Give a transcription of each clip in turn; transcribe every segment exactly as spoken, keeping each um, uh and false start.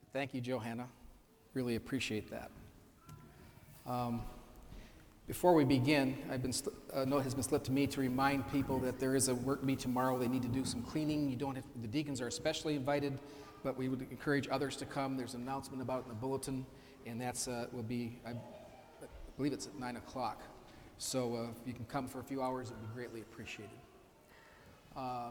Thank you, Johanna. Really appreciate that. Um, before we begin, I've been a note has been slipped to me to remind people that there is a work meet tomorrow. They need to do some cleaning. You don't have, the deacons are especially invited, but we would encourage others to come. There's an announcement about it in the bulletin, and that's uh, will be, I believe it's at nine o'clock. So uh, if you can come for a few hours, it would be greatly appreciated. Um,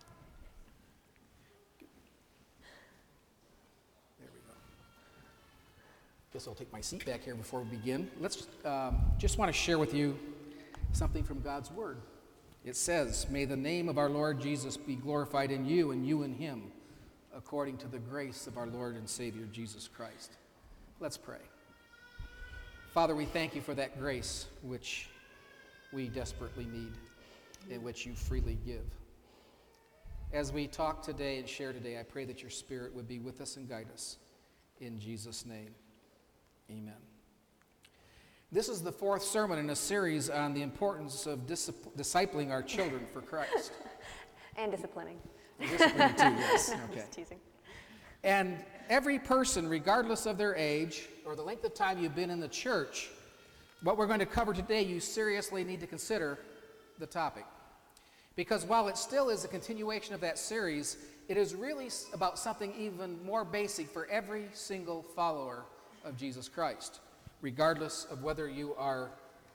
Guess I'll take my seat back here before we begin. Let's um, just want to share with you something from God's Word. It says, "May the name of our Lord Jesus be glorified in you and you in him, according to the grace of our Lord and Savior Jesus Christ." Let's pray. Father, we thank you for that grace which we desperately need and which you freely give. As we talk today and share today, I pray that your Spirit would be with us and guide us. In Jesus' name. Amen. This is the fourth sermon in a series on the importance of dis- discipling our children for Christ. And disciplining. And disciplining too, yes. Okay. Just teasing. And every person, regardless of their age or the length of time you've been in the church, what we're going to cover today, you seriously need to consider the topic. Because while it still is a continuation of that series, it is really about something even more basic for every single follower of Jesus Christ, regardless of whether you are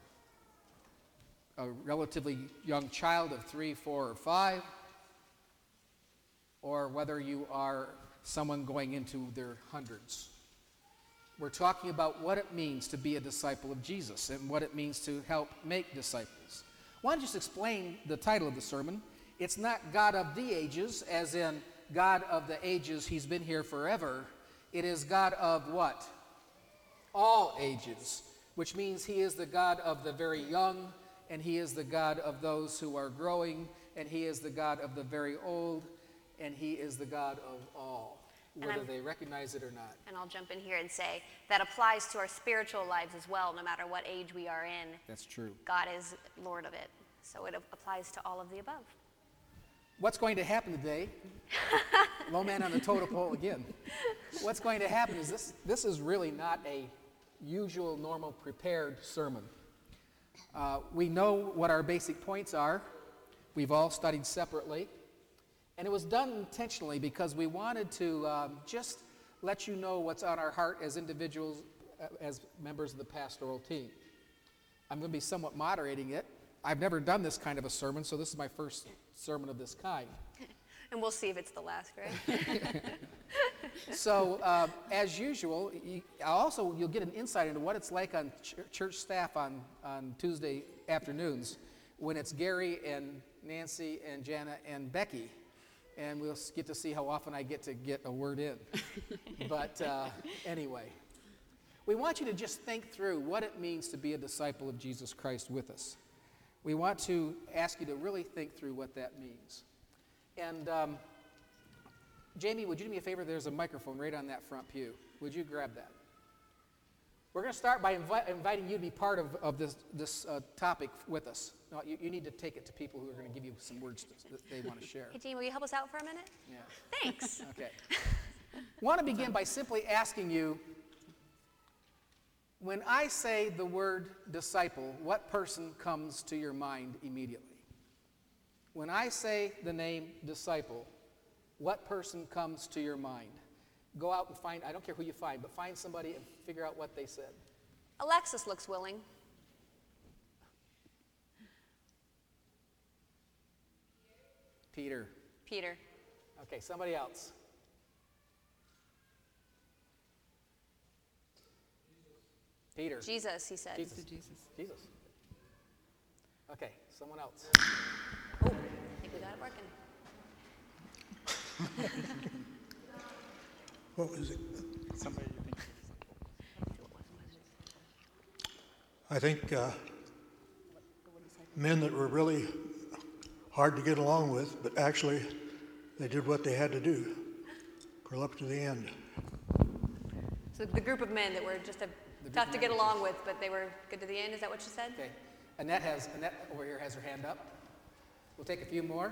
a relatively young child of three, four, or five, or whether you are someone going into their hundreds. We're talking about what it means to be a disciple of Jesus and what it means to help make disciples. I want to just explain the title of the sermon. It's not God of the ages, as in God of the ages, he's been here forever. It is God of what? All ages, which means he is the God of the very young, and he is the God of those who are growing, and he is the God of the very old, and he is the God of all, whether they recognize it or not. And I'll jump in here and say that applies to our spiritual lives as well, no matter what age we are in. That's true. God is Lord of it, so it applies to all of the above. What's going to happen today, low man on the totem pole again, what's going to happen is this, this is really not a usual, normal, prepared sermon. Uh, we know what our basic points are. We've all studied separately. And it was done intentionally because we wanted to um, just let you know what's on our heart as individuals, uh, as members of the pastoral team. I'm going to be somewhat moderating it. I've never done this kind of a sermon, so this is my first sermon of this kind. And we'll see if it's the last, right? So, uh, as usual, you, also you'll get an insight into what it's like on ch- church staff on, on Tuesday afternoons when it's Gary and Nancy and Jana and Becky. And we'll get to see how often I get to get a word in. But uh, anyway, we want you to just think through what it means to be a disciple of Jesus Christ with us. We want to ask you to really think through what that means. And um, Jamie, would you do me a favor? There's a microphone right on that front pew. Would you grab that? We're going to start by invi- inviting you to be part of, of this, this uh, topic with us. No, you, you need to take it to people who are going to give you some words to, that they want to share. Hey, Jean, will you help us out for a minute? Yeah. Thanks. Okay. I want to begin by simply asking you, when I say the word disciple, what person comes to your mind immediately? When I say the name disciple, what person comes to your mind? Go out and find, I don't care who you find, but find somebody and figure out what they said. Alexis looks willing. Peter. Peter. Okay, somebody else. Peter. Jesus, he said. Jesus. Jesus. Jesus. Okay, someone else. Oh, I think we got it working. What was it? Somebody you think. I think uh, men that were really hard to get along with, but actually they did what they had to do, pull up to the end. So the group of men that were just a, tough to get along with, but they were good to the end, is that what you said? Okay. Annette has Annette over here has her hand up. We'll take a few more.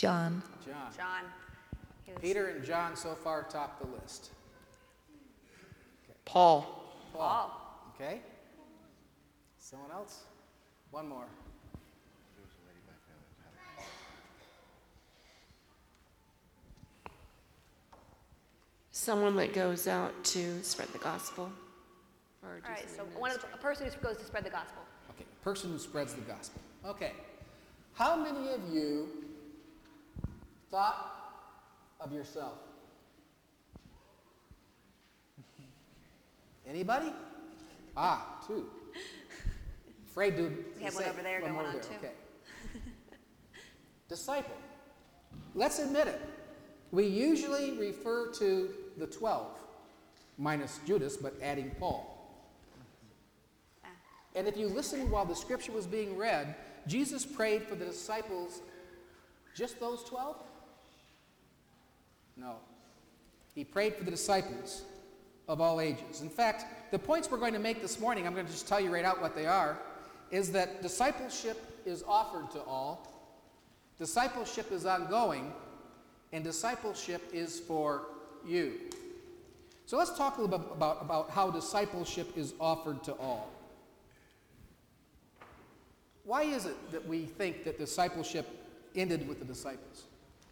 John. John. John. He was- Peter and John so far top the list. Paul. Paul. Okay. Someone else? One more. Someone that goes out to spread the gospel. Or All do right, so something one of ministry. the, a person who goes to spread the gospel. Okay, person who spreads the gospel. Okay. How many of you thought of yourself? Anybody? Ah, two. Afraid to. We have say one it. over there One going more on, there, too. Okay. Disciple. Let's admit it. We usually refer to the twelve, minus Judas, but adding Paul. Ah. And if you listen while the scripture was being read, Jesus prayed for the disciples, just those twelve? No. He prayed for the disciples of all ages. In fact, the points we're going to make this morning, I'm going to just tell you right out what they are, is that discipleship is offered to all, discipleship is ongoing, and discipleship is for you. So let's talk a little bit about, about how discipleship is offered to all. Why is it that we think that discipleship ended with the disciples?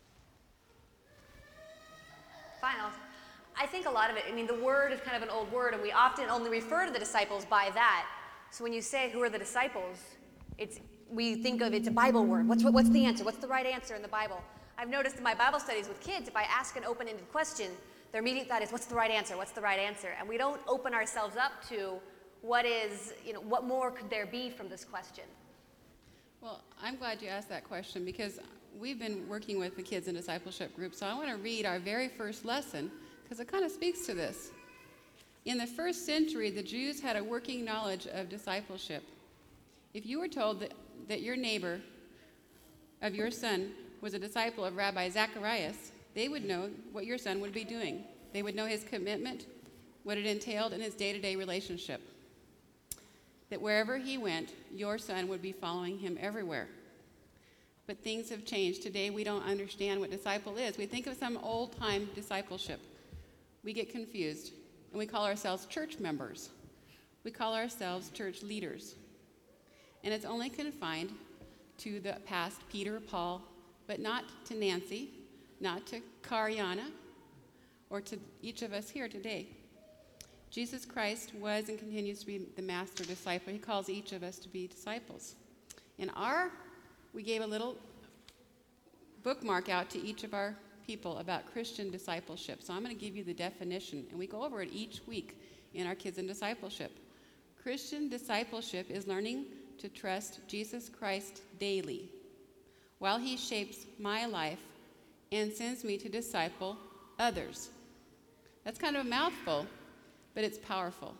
Fine. I'll- I think a lot of it, I mean, the word is kind of an old word, and we often only refer to the disciples by that. So when you say, who are the disciples, it's, we think of it's a Bible word. What's, what's the answer? What's the right answer in the Bible? I've noticed in my Bible studies with kids, if I ask an open-ended question, their immediate thought is, what's the right answer? What's the right answer? And we don't open ourselves up to what is, you know, what more could there be from this question? Well, I'm glad you asked that question because we've been working with the kids in discipleship group. So I want to read our very first lesson because it kind of speaks to this. In the first century, the Jews had a working knowledge of discipleship. If you were told that, that your neighbor of your son was a disciple of Rabbi Zacharias, they would know what your son would be doing. They would know his commitment, what it entailed in his day-to-day relationship. That wherever he went, your son would be following him everywhere. But things have changed. Today, we don't understand what disciple is. We think of some old-time discipleship. We get confused, and we call ourselves church members. We call ourselves church leaders. And it's only confined to the past Peter, Paul, but not to Nancy, not to Karyana, or to each of us here today. Jesus Christ was and continues to be the master disciple. He calls each of us to be disciples. In our, we gave a little bookmark out to each of our people about Christian discipleship. So I'm going to give you the definition, and we go over it each week in our Kids in Discipleship. Christian discipleship is learning to trust Jesus Christ daily while he shapes my life and sends me to disciple others. That's kind of a mouthful, but it's powerful.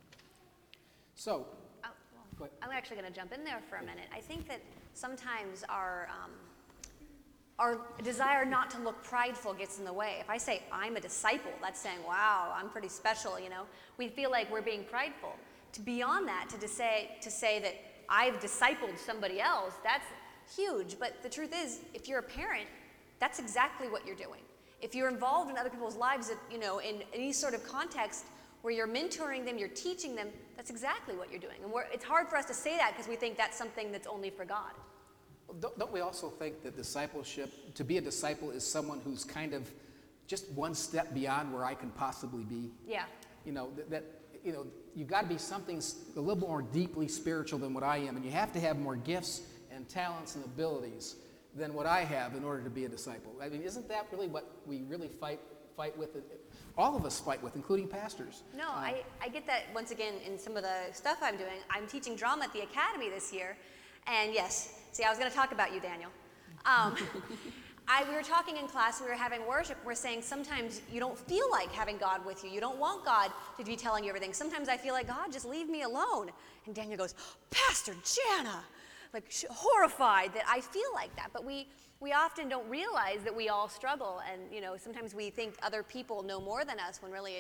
So, Oh, well, I'm actually going to jump in there for a minute. I think that sometimes our um, our desire not to look prideful gets in the way. If I say I'm a disciple, that's saying, wow, I'm pretty special, you know. We feel like we're being prideful. To beyond that, to, to say to say that I've discipled somebody else, that's huge. But the truth is, if you're a parent, that's exactly what you're doing. If you're involved in other people's lives, you know, in any sort of context where you're mentoring them, you're teaching them, that's exactly what you're doing. And we're, it's hard for us to say that because we think that's something that's only for God. don't, don't we also think that discipleship, to be a disciple, is someone who's kind of just one step beyond where I can possibly be? Yeah. You know, that, that you know, you've got to be something s- a little more deeply spiritual than what I am, and you have to have more gifts and talents and abilities than what I have in order to be a disciple. I mean, isn't that really what we really fight fight with? All of us fight with, including pastors. No, Uh, I, I get that once again in some of the stuff I'm doing. I'm teaching drama at the academy this year. And yes, see, I was going to talk about you, Daniel. Um, I, we were talking in class, we were having worship, we're saying sometimes you don't feel like having God with you. You don't want God to be telling you everything. Sometimes I feel like, God, just leave me alone. And Daniel goes, Pastor Jana, like sh- horrified that I feel like that. But we, we often don't realize that we all struggle. And, you know, sometimes we think other people know more than us when really it's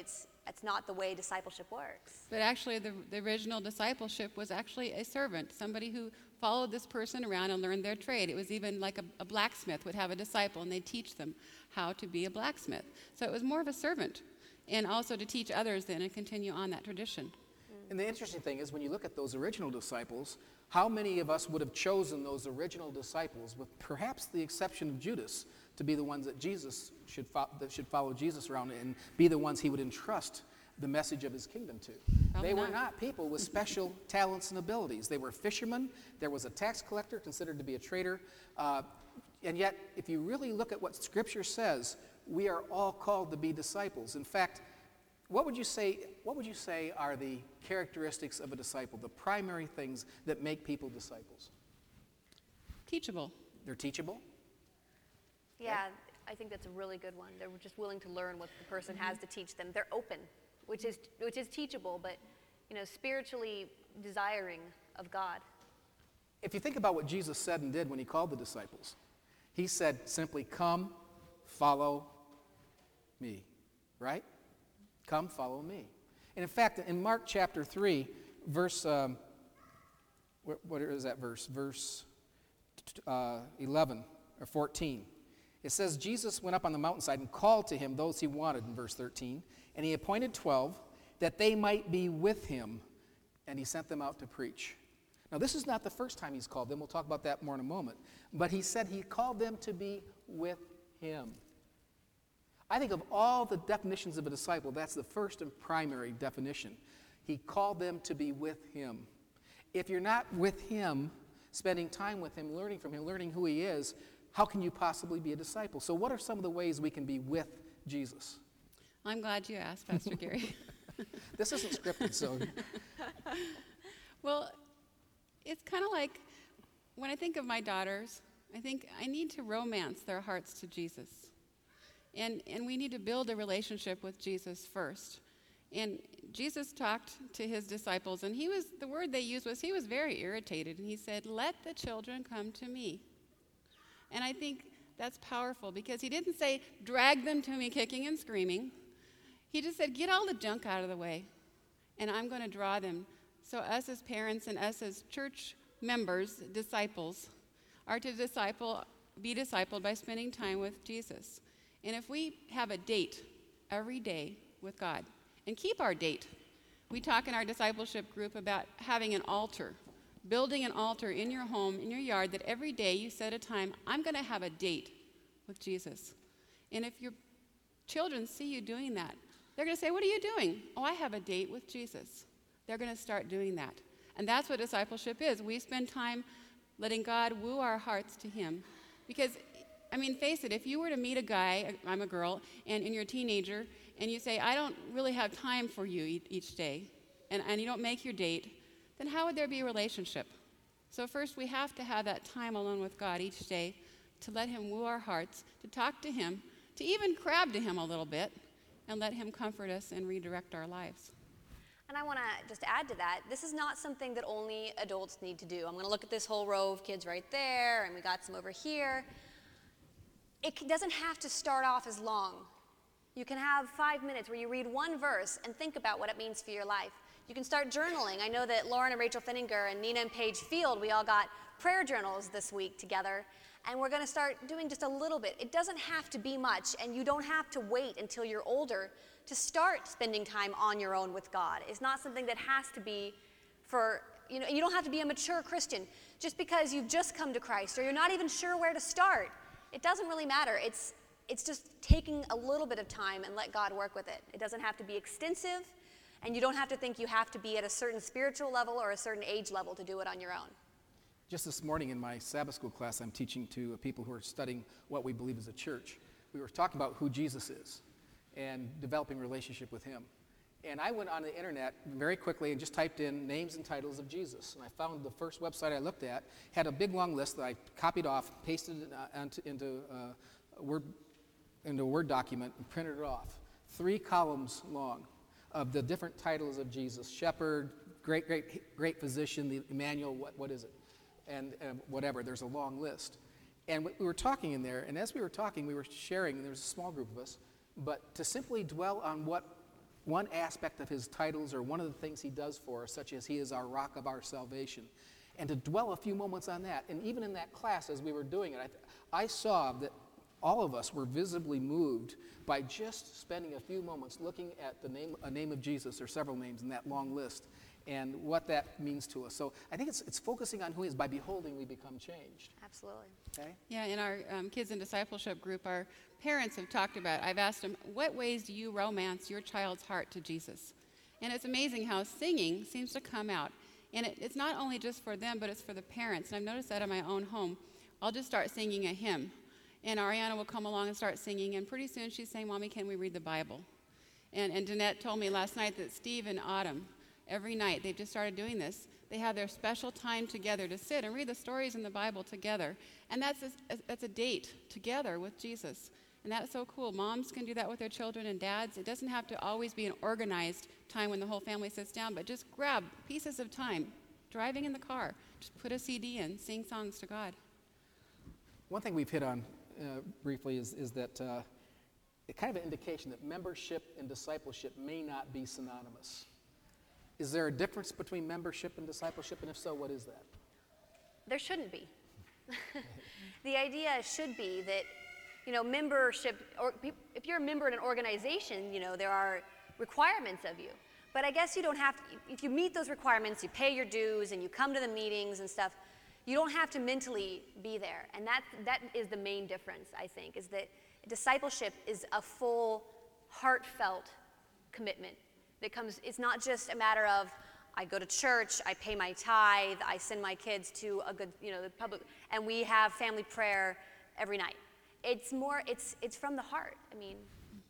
That's not the way discipleship works. But actually, the, the original discipleship was actually a servant, somebody who followed this person around and learned their trade. It was even like a, a blacksmith would have a disciple, and they'd teach them how to be a blacksmith. So it was more of a servant, and also to teach others then and continue on that tradition. And the interesting thing is, when you look at those original disciples, how many of us would have chosen those original disciples, with perhaps the exception of Judas, to be the ones that Jesus should fo- that should follow Jesus around and be the ones he would entrust the message of his kingdom to? Probably They were not. not people with special talents and abilities. They were fishermen. There was a tax collector considered to be a traitor. Uh, and yet, if you really look at what Scripture says, we are all called to be disciples. In fact, what would you say, what would you say are the characteristics of a disciple, the primary things that make people disciples? Teachable. They're teachable. Yeah, I think that's a really good one. They're just willing to learn what the person has to teach them. They're open, which is which is teachable, but you know, spiritually desiring of God. If you think about what Jesus said and did when he called the disciples, he said simply, "Come, follow me," right? Come, follow me. And in fact, in Mark chapter three, verse, um, what, what is that verse? Verse uh, eleven or fourteen. It says, Jesus went up on the mountainside and called to him those he wanted, in verse thirteen, and he appointed twelve that they might be with him, and he sent them out to preach. Now, this is not the first time he's called them. We'll talk about that more in a moment. But he said he called them to be with him. I think of all the definitions of a disciple, that's the first and primary definition. He called them to be with him. If you're not with him, spending time with him, learning from him, learning who he is, how can you possibly be a disciple? So what are some of the ways we can be with Jesus? I'm glad you asked, Pastor Gary. This isn't scripted, so Well, it's kind of like when I think of my daughters, I think I need to romance their hearts to Jesus. And, and we need to build a relationship with Jesus first. And Jesus talked to his disciples, and he was, the word they used was, he was very irritated. And he said, "Let the children come to me." And I think that's powerful, because he didn't say, "Drag them to me kicking and screaming." He just said, "Get all the junk out of the way, and I'm going to draw them." So us as parents and us as church members, disciples, are to disciple, be discipled by spending time with Jesus. And if we have a date every day with God, and keep our date, we talk in our discipleship group about having an altar, building an altar in your home, in your yard, that every day you set a time, I'm going to have a date with Jesus. And if your children see you doing that, they're going to say, "What are you doing?" "Oh, I have a date with Jesus." They're going to start doing that. And that's what discipleship is. We spend time letting God woo our hearts to him. Because, I mean, face it, if you were to meet a guy, I'm a girl, and, and you're a teenager, and you say, "I don't really have time for you e- each day," and, and you don't make your date, then how would there be a relationship? So first, we have to have that time alone with God each day to let him woo our hearts, to talk to him, to even crab to him a little bit, and let him comfort us and redirect our lives. And I want to just add to that, this is not something that only adults need to do. I'm going to look at this whole row of kids right there, and we got some over here. It c- doesn't have to start off as long. You can have five minutes where you read one verse and think about what it means for your life. You can start journaling. I know that Lauren and Rachel Finninger and Nina and Paige Field, we all got prayer journals this week together, and we're going to start doing just a little bit. It doesn't have to be much, and you don't have to wait until you're older to start spending time on your own with God. It's not something that has to be for, you know, you don't have to be a mature Christian. Just because you've just come to Christ or you're not even sure where to start, it doesn't really matter. It's, it's just taking a little bit of time and let God work with it. It doesn't have to be extensive, and you don't have to think you have to be at a certain spiritual level or a certain age level to do it on your own. just this morning in my Sabbath school class I'm teaching to people who are studying what we believe is a church, we were talking about who Jesus is and developing a relationship with him. And I went on the internet very quickly and just typed in names and titles of Jesus. And I found the first website I looked at had a big long list that I copied off, pasted it uh, into, into, uh, a Word, into a Word document, and printed it off. Three columns long of the different titles of Jesus: Shepherd, Great, Great, Great Physician, the Emmanuel, what, what is it? And, and whatever, there's a long list. And we were talking in there, and as we were talking, we were sharing, and there was a small group of us, but to simply dwell on what one aspect of his titles or one of the things he does for us, such as he is our rock of our salvation. And to dwell a few moments on that, and even in that class as we were doing it, I, I saw that all of us were visibly moved by just spending a few moments looking at the name, a name of Jesus, or several names in that long list, and what that means to us. So I think it's, it's focusing on who he is. By beholding, we become changed. Absolutely. Okay? Yeah, in our um, Kids in Discipleship group, our parents have talked about, I've asked them, what ways do you romance your child's heart to Jesus? And it's amazing how singing seems to come out. And it, it's not only just for them, but it's for the parents. And I've noticed that in my own home. I'll just start singing a hymn. And Ariana will come along and start singing. And pretty soon she's saying, Mommy, can we read the Bible? And, and Danette told me last night that Steve and Autumn, every night, they've just started doing this. They have their special time together to sit and read the stories in the Bible together. And that's a, that's a date together with Jesus. And that's so cool. Moms can do that with their children, and dads. It doesn't have to always be an organized time when the whole family sits down, but just grab pieces of time, driving in the car, just put a C D in, sing songs to God. One thing we've hit on uh, briefly is, is that uh, a kind of an indication that membership and discipleship may not be synonymous. Is there a difference between membership and discipleship, and if so, what is that? There shouldn't be. The idea should be that, you know, membership, or if you're a member in an organization, you know, there are requirements of you. But I guess you don't have to, if you meet those requirements, you pay your dues and you come to the meetings and stuff, you don't have to mentally be there. And that, that is the main difference, I think, is that discipleship is a full, heartfelt commitment that comes, it's not just a matter of, I go to church, I pay my tithe, I send my kids to a good, you know, the public, and we have family prayer every night. It's more, it's, it's from the heart. I mean.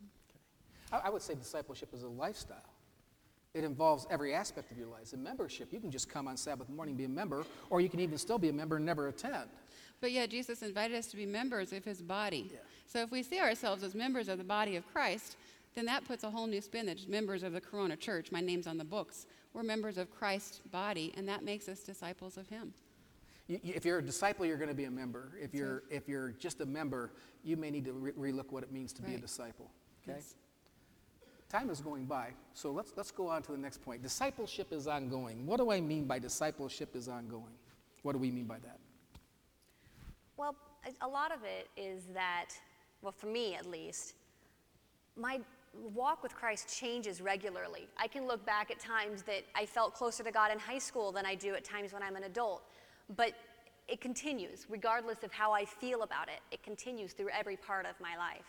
I, I would say discipleship is a lifestyle. It involves every aspect of your life. In membership, you can just come on Sabbath morning and be a member, or you can even still be a member and never attend. But yeah, Jesus invited us to be members of his body. Yeah. So if we see ourselves as members of the body of Christ, then that puts a whole new spin that members of the Corona Church, my name's on the books, we're members of Christ's body, and that makes us disciples of him. You, you, if you're a disciple, you're going to be a member. If you're, if you're just a member, you may need to re- relook what it means to be a Right. disciple. Okay? Yes. Time is going by, so let's, let's go on to the next point. Discipleship is ongoing. What do I mean by discipleship is ongoing? What do we mean by that? Well, a- a lot of it is that, well, for me at least, my walk with Christ changes regularly. I can look back at times that I felt closer to God in high school than I do at times when I'm an adult. But it continues, regardless of how I feel about it. It continues through every part of my life.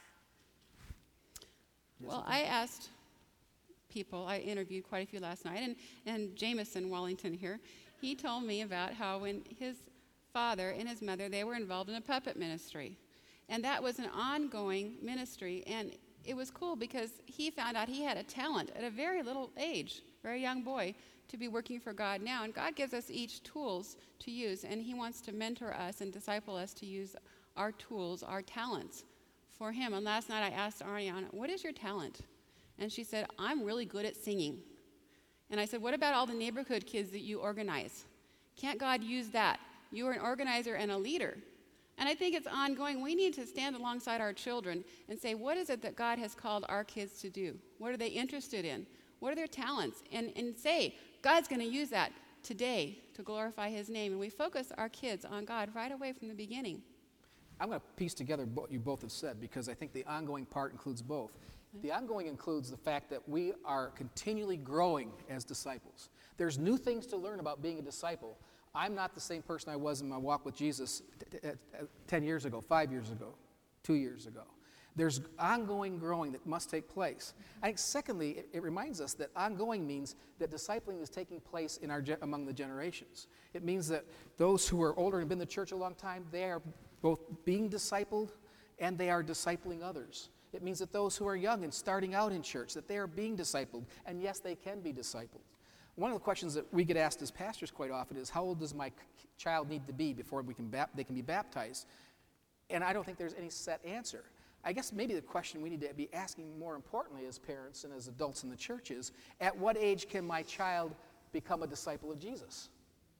Well, I asked people, I interviewed quite a few last night, and, and Jameson Wallington here, he told me about how when his father and his mother, they were involved in a puppet ministry. And that was an ongoing ministry, and it was cool because he found out he had a talent at a very little age, very young boy, to be working for God now. And God gives us each tools to use, and he wants to mentor us and disciple us to use our tools, our talents for him. And last night I asked Ariana, what is your talent? And she said, I'm really good at singing. And I said, what about all the neighborhood kids that you organize? Can't God use that? You are an organizer and a leader. And I think it's ongoing. We need to stand alongside our children and say, what is it that God has called our kids to do? What are they interested in? What are their talents? And, and say, God's going to use that today to glorify his name. And we focus our kids on God right away from the beginning. I'm going to piece together what you both have said because I think the ongoing part includes both. The ongoing includes the fact that we are continually growing as disciples. There's new things to learn about being a disciple. I'm not the same person I was in my walk with Jesus t- t- t- ten years ago, five years ago, two years ago. There's ongoing growing that must take place. I think secondly, it, it reminds us that ongoing means that discipling is taking place in our ge- among the generations. It means that those who are older and have been in the church a long time, they are both being discipled and they are discipling others. It means that those who are young and starting out in church, that they are being discipled, and yes, they can be discipled. One of the questions that we get asked as pastors quite often is, how old does my child need to be before we can bap- they can be baptized? And I don't think there's any set answer. I guess maybe the question we need to be asking more importantly as parents and as adults in the church is, at what age can my child become a disciple of Jesus?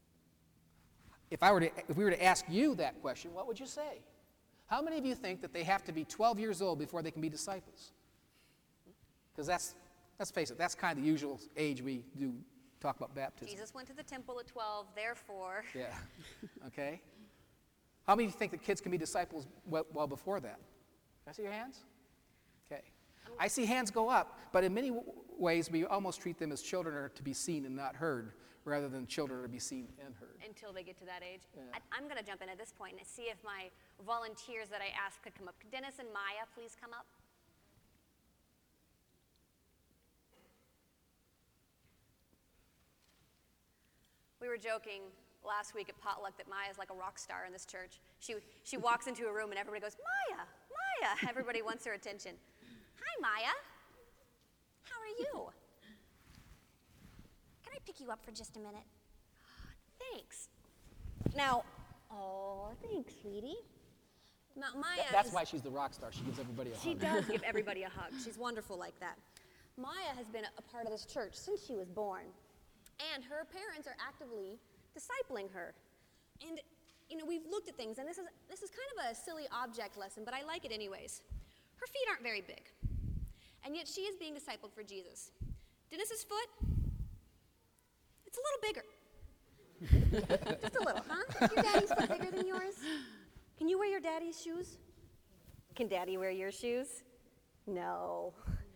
If I were to, if we were to ask you that question, what would you say? How many of you think that they have to be twelve years old before they can be disciples? Because that's let's face it, that's kind of the usual age we do talk about baptism. Jesus went to the temple at twelve, therefore. Yeah. Okay. How many of you think that kids can be disciples well, well before that? Can I see your hands? Okay. I see hands go up, but in many w- ways we almost treat them as children are to be seen and not heard, rather than children are to be seen and heard. Until they get to that age. Yeah. I, I'm going to jump in at this point and see if my volunteers that I asked could come up. Could Dennis and Maya please come up? We were joking last week at potluck that Maya's like a rock star in this church. She, she walks into a room and everybody goes, Maya, Maya. Everybody wants her attention. Hi, Maya. How are you? Can I pick you up for just a minute? Thanks. Now, oh, thanks, sweetie. Now, Maya Th- That's is- why she's the rock star. She gives everybody a she hug. does give everybody a hug. She's wonderful like that. Maya has been a part of this church since she was born, and her parents are actively discipling her. And you know, we've looked at things, and this is this is kind of a silly object lesson, but I like it anyways. Her feet aren't very big, and yet she is being discipled for Jesus. Dennis's foot, it's a little bigger. Just a little, huh? Your daddy's foot bigger than yours? Can you wear your daddy's shoes? Can daddy wear your shoes? No.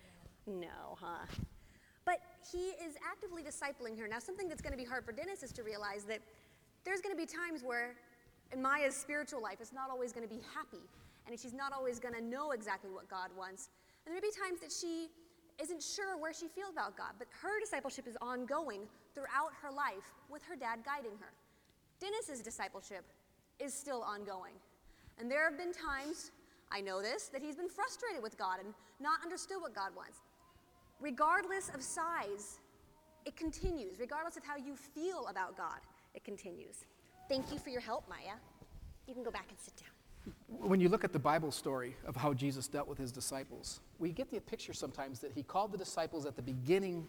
No, huh? But he is actively discipling her. Now, something that's going to be hard for Dennis is to realize that there's going to be times where in Maya's spiritual life it's not always going to be happy, and she's not always going to know exactly what God wants. And there may be times that she isn't sure where she feels about God, but her discipleship is ongoing throughout her life with her dad guiding her. Dennis's discipleship is still ongoing. And there have been times, I know this, that he's been frustrated with God and not understood what God wants. Regardless of size, it continues. Regardless of how you feel about God, it continues. Thank you for your help, Maya. You can go back and sit down. When you look at the Bible story of how Jesus dealt with his disciples, we get the picture sometimes that he called the disciples at the beginning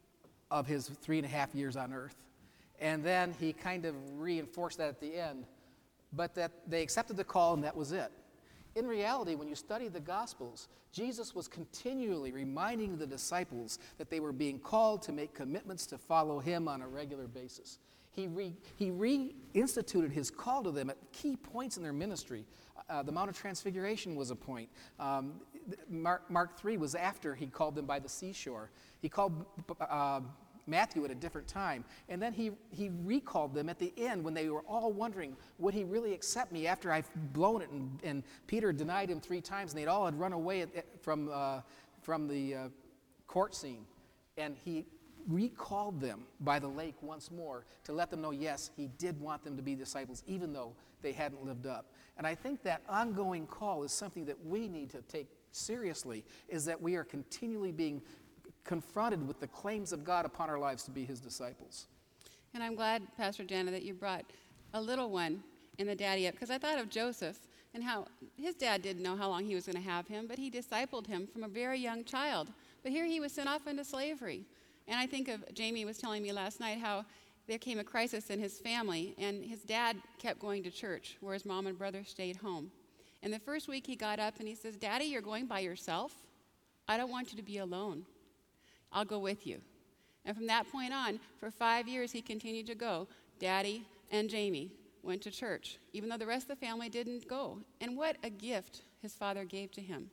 of his three and a half years on earth, and then he kind of reinforced that at the end, but that they accepted the call and that was it. In reality, when you study the Gospels, Jesus was continually reminding the disciples that they were being called to make commitments to follow him on a regular basis. He, re, he reinstituted his call to them at key points in their ministry. Uh, the Mount of Transfiguration was a point. Um, Mark, Mark three was after he called them by the seashore. He called uh, Matthew at a different time. And then he, he recalled them at the end when they were all wondering, would he really accept me after I've blown it? And, and Peter denied him three times, and they'd all had run away at, at, from, uh, from the uh, court scene. And he recalled them by the lake once more to let them know, yes, he did want them to be disciples, even though they hadn't lived up. And I think that ongoing call is something that we need to take seriously, is that we are continually being confronted with the claims of God upon our lives to be his disciples. And I'm glad, Pastor Jana, that you brought a little one in the daddy up, because I thought of Joseph and how his dad didn't know how long he was going to have him, but he discipled him from a very young child. But here he was sent off into slavery. And I think of, Jamie was telling me last night how there came a crisis in his family, and his dad kept going to church, where his mom and brother stayed home. And the first week he got up and he says, Daddy, you're going by yourself? I don't want you to be alone. I'll go with you. And from that point on, for five years, he continued to go. Daddy and Jamie went to church, even though the rest of the family didn't go. And what a gift his father gave to him.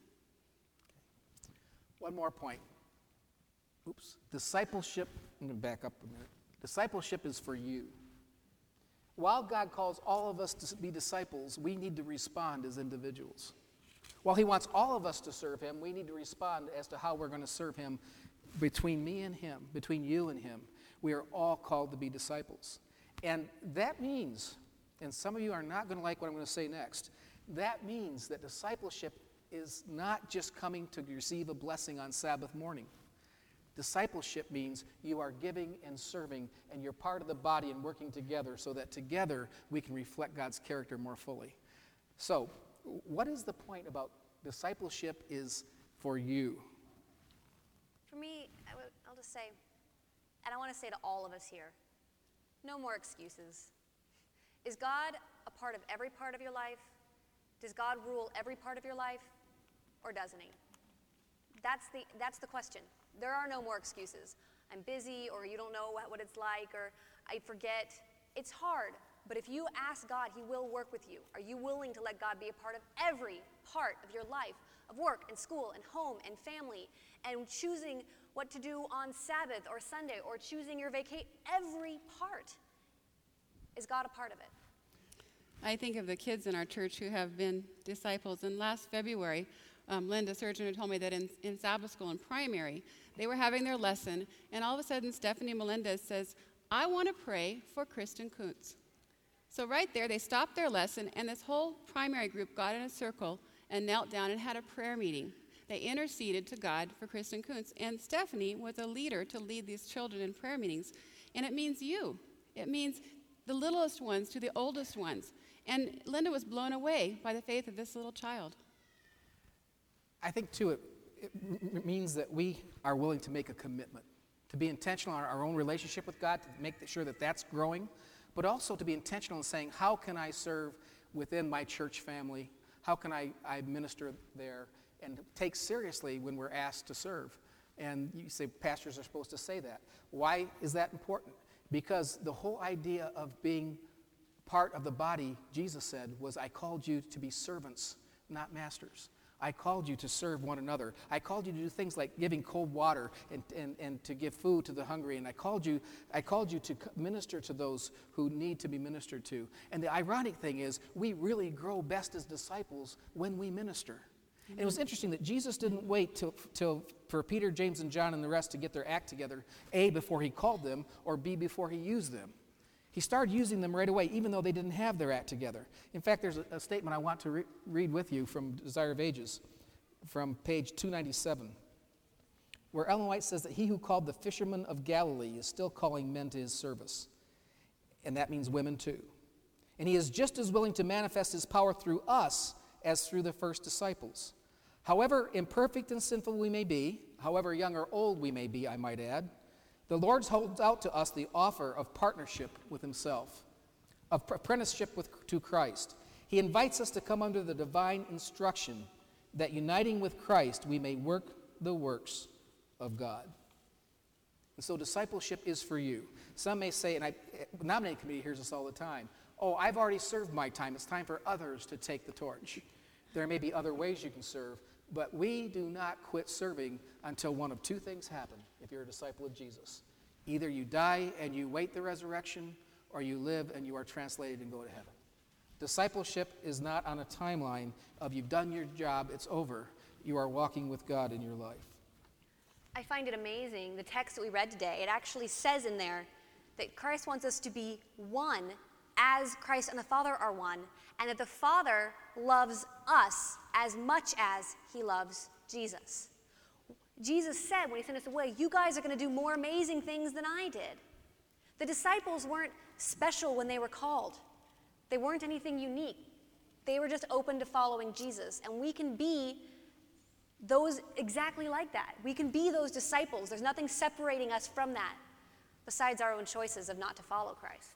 One more point. Oops. Discipleship, I'm going to back up a minute. Discipleship is for you. While God calls all of us to be disciples, we need to respond as individuals. While he wants all of us to serve him, we need to respond as to how we're going to serve him. Between me and him, between you and him, we are all called to be disciples. And that means, and some of you are not going to like what I'm going to say next, that means that discipleship is not just coming to receive a blessing on Sabbath morning. Discipleship means you are giving and serving, and you're part of the body and working together so that together we can reflect God's character more fully. So, what is the point about discipleship is for you? For me, I would, I'll just say, and I want to say to all of us here, no more excuses. Is God a part of every part of your life? Does God rule every part of your life? Or doesn't he? That's the, that's the question. There are no more excuses. I'm busy, or you don't know what, what it's like, or I forget. It's hard, but if you ask God, he will work with you. Are you willing to let God be a part of every part of your life, of work and school and home and family, and choosing what to do on Sabbath or Sunday, or choosing your vacation? Every part. Is God a part of it? I think of the kids in our church who have been disciples. And last February, um, Linda Surgeon told me that in, in Sabbath school in primary, they were having their lesson, and all of a sudden Stephanie Melendez says, I want to pray for Kristen Kuntz. So right there, they stopped their lesson, and this whole primary group got in a circle and knelt down and had a prayer meeting. They interceded to God for Kristen Kuntz, and Stephanie was a leader to lead these children in prayer meetings. And it means you. It means the littlest ones to the oldest ones. And Linda was blown away by the faith of this little child. I think, too, it, it m- means that we are willing to make a commitment, to be intentional in our, our own relationship with God, to make sure that that's growing, but also to be intentional in saying, how can I serve within my church family? How can I, I minister there? And take seriously when we're asked to serve. And you say pastors are supposed to say that. Why is that important? Because the whole idea of being part of the body, Jesus said, was, I called you to be servants, not masters. I called you to serve one another. I called you to do things like giving cold water and, and, and to give food to the hungry. And I called you I called you to minister to those who need to be ministered to. And the ironic thing is, we really grow best as disciples when we minister. And it was interesting that Jesus didn't wait till, till for Peter, James, and John and the rest to get their act together, A, before he called them, or B, before he used them. He started using them right away, even though they didn't have their act together. In fact, there's a, a statement I want to re- read with you from Desire of Ages, from page two ninety-seven, where Ellen White says that he who called the fishermen of Galilee is still calling men to his service. And that means women too. And he is just as willing to manifest his power through us as through the first disciples. However imperfect and sinful we may be, however young or old we may be, I might add, the Lord holds out to us the offer of partnership with himself, of apprenticeship with, to Christ. He invites us to come under the divine instruction that uniting with Christ we may work the works of God. And so discipleship is for you. Some may say, and I, the nominating committee hears this all the time, oh, I've already served my time. It's time for others to take the torch. There may be other ways you can serve, but we do not quit serving until one of two things happen if you're a disciple of Jesus. Either you die and you wait the resurrection, or you live and you are translated and go to heaven. Discipleship is not on a timeline of you've done your job, it's over. You are walking with God in your life. I find it amazing, the text that we read today, it actually says in there that Christ wants us to be one as Christ and the Father are one, and that the Father loves us as much as he loves Jesus. Jesus said when he sent us away, you guys are going to do more amazing things than I did. The disciples weren't special when they were called. They weren't anything unique. They were just open to following Jesus. And we can be those exactly like that. We can be those disciples. There's nothing separating us from that besides our own choices of not to follow Christ.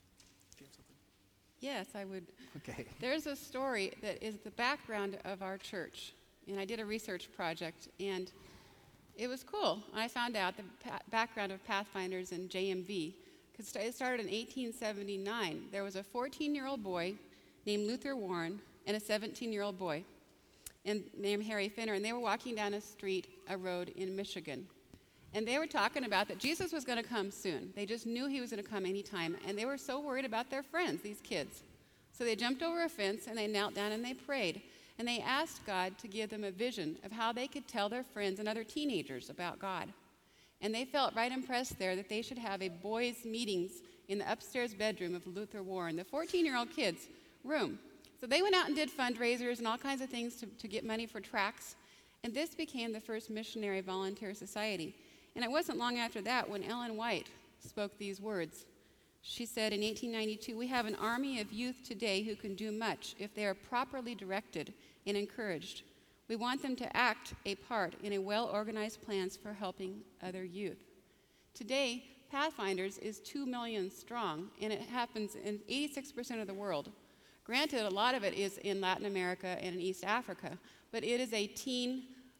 Yes, I would. Okay. There's a story that is the background of our church. And I did a research project, and it was cool. I found out the pa- background of Pathfinders and J M V. Because it started in eighteen seventy-nine. There was a fourteen-year-old boy named Luther Warren and a seventeen-year-old boy and named Harry Finner, and they were walking down a street, a road in Michigan. And they were talking about that Jesus was going to come soon. They just knew he was going to come anytime, and they were so worried about their friends, these kids. So they jumped over a fence, and they knelt down, and they prayed. And they asked God to give them a vision of how they could tell their friends and other teenagers about God. And they felt right impressed there that they should have a boys' meetings in the upstairs bedroom of Luther Warren, the fourteen-year-old kid's room. So they went out and did fundraisers and all kinds of things to, to get money for tracts. And this became the first missionary volunteer society. And it wasn't long after that when Ellen White spoke these words. She said in eighteen ninety-two, we have an army of youth today who can do much if they are properly directed and encouraged. We want them to act a part in a well-organized plans for helping other youth. Today, Pathfinders is two million strong, and it happens in eighty-six percent of the world. Granted, a lot of it is in Latin America and in East Africa, but it is a teen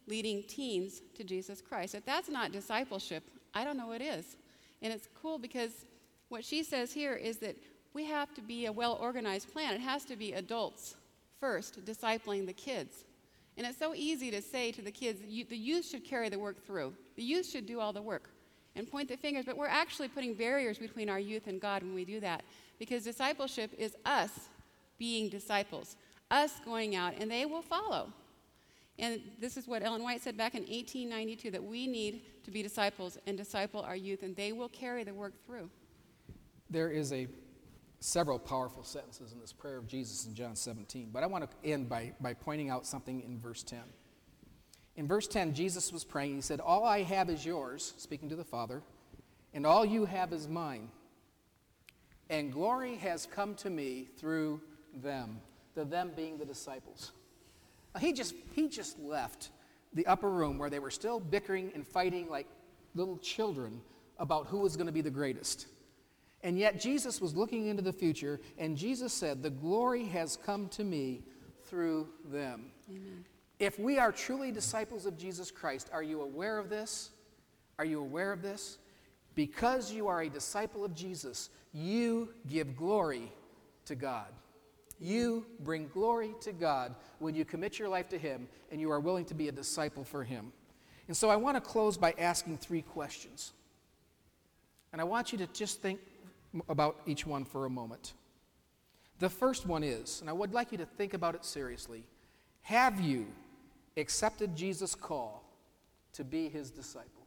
leading teens to Jesus Christ. If that's not discipleship, I don't know what is. And it's cool because what she says here is that we have to be a well-organized plan. It has to be adults first, discipling the kids. And it's so easy to say to the kids, you, the youth should carry the work through. The youth should do all the work and point the fingers, but we're actually putting barriers between our youth and God when we do that, because discipleship is us being disciples, us going out, and they will follow. And this is what Ellen White said back in eighteen ninety-two, that we need to be disciples and disciple our youth, and they will carry the work through. There is a several powerful sentences in this prayer of Jesus in John seventeen, but I want to end by, by pointing out something in verse ten. In verse ten, Jesus was praying. He said, all I have is yours, speaking to the Father, and all you have is mine. And glory has come to me through them, the them being the disciples. Now, he just, he just left the upper room where they were still bickering and fighting like little children about who was going to be the greatest. And yet Jesus was looking into the future, and Jesus said, the glory has come to me through them. Amen. If we are truly disciples of Jesus Christ, are you aware of this? Are you aware of this? Because you are a disciple of Jesus, you give glory to God. You bring glory to God when you commit your life to Him and you are willing to be a disciple for Him. And so I want to close by asking three questions. And I want you to just think about each one for a moment. The first one is, and I would like you to think about it seriously, have you accepted Jesus' call to be His disciple?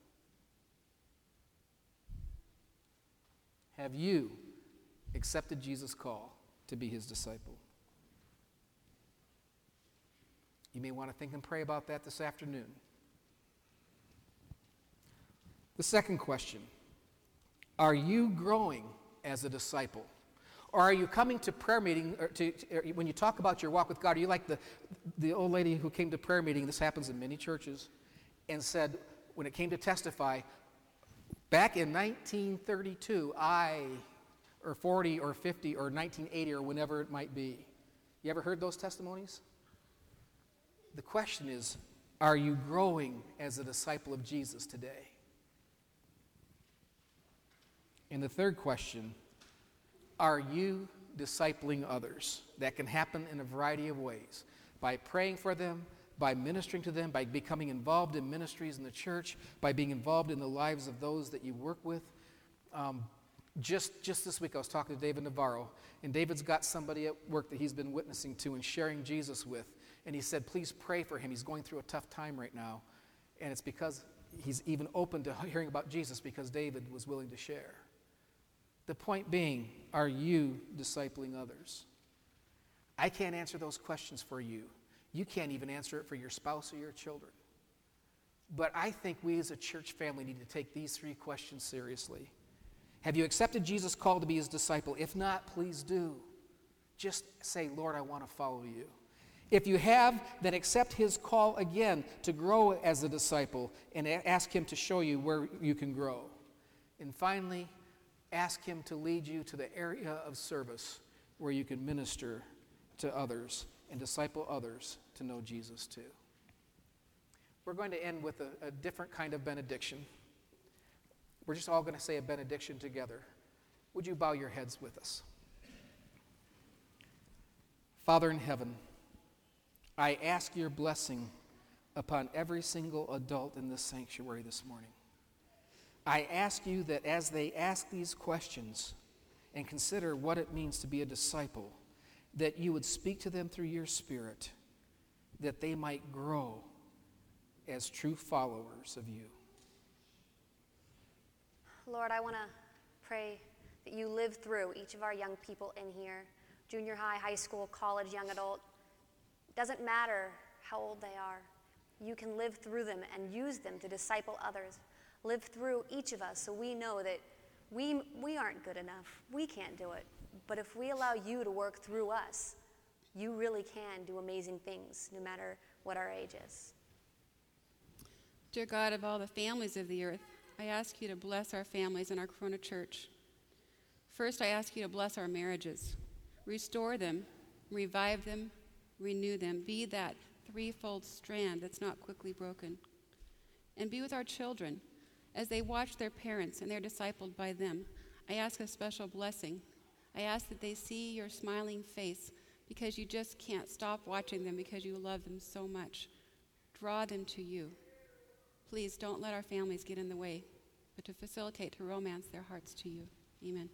Have you accepted Jesus' call to be His disciple? You may want to think and pray about that this afternoon. The second question, are you growing as a disciple? Or are you coming to prayer meeting, or to, or when you talk about your walk with God, are you like the, the old lady who came to prayer meeting, this happens in many churches, and said, when it came to testify, back in nineteen thirty-two, I, or forty or fifty or nineteen eighty or whenever it might be. You ever heard those testimonies? The question is, are you growing as a disciple of Jesus today? And the third question, are you discipling others? That can happen in a variety of ways. By praying for them, by ministering to them, by becoming involved in ministries in the church, by being involved in the lives of those that you work with. Um, just, just this week I was talking to David Navarro, and David's got somebody at work that he's been witnessing to and sharing Jesus with. And he said, please pray for him. He's going through a tough time right now. And it's because he's even open to hearing about Jesus because David was willing to share. The point being, are you discipling others? I can't answer those questions for you. You can't even answer it for your spouse or your children. But I think we as a church family need to take these three questions seriously. Have you accepted Jesus' call to be His disciple? If not, please do. Just say, Lord, I want to follow you. If you have, then accept His call again to grow as a disciple and ask Him to show you where you can grow. And finally, ask Him to lead you to the area of service where you can minister to others and disciple others to know Jesus too. We're going to end with a, a different kind of benediction. We're just all going to say a benediction together. Would you bow your heads with us? Father in heaven, I ask your blessing upon every single adult in this sanctuary this morning. I ask you that as they ask these questions and consider what it means to be a disciple, that you would speak to them through your Spirit, that they might grow as true followers of you. Lord, I want to pray that you live through each of our young people in here, junior high, high school, college, young adult. It doesn't matter how old they are. You can live through them and use them to disciple others. Live through each of us so we know that we, we aren't good enough. We can't do it. But if we allow you to work through us, you really can do amazing things no matter what our age is. Dear God of all the families of the earth, I ask you to bless our families in our Corona Church. First, I ask you to bless our marriages. Restore them, revive them, renew them. Be that threefold strand that's not quickly broken. And be with our children as they watch their parents and they're discipled by them. I ask a special blessing. I ask that they see your smiling face because you just can't stop watching them because you love them so much. Draw them to you. Please don't let our families get in the way, but to facilitate, to romance their hearts to you. Amen.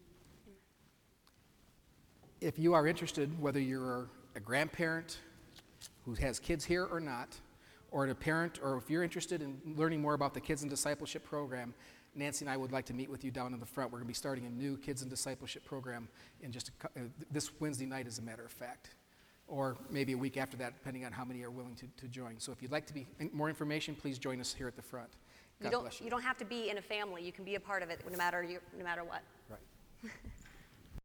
If you are interested, whether you're a grandparent who has kids here or not, or a parent, or if you're interested in learning more about the Kids in Discipleship program, Nancy and I would like to meet with you down in the front. We're going to be starting a new Kids in Discipleship program in just a, cou- uh, this Wednesday night, as a matter of fact, or maybe a week after that, depending on how many are willing to, to join. So if you'd like to be more information, please join us here at the front. God You don't, bless you. you don't have to be in a family. You can be a part of it no matter, you, no matter what. Right.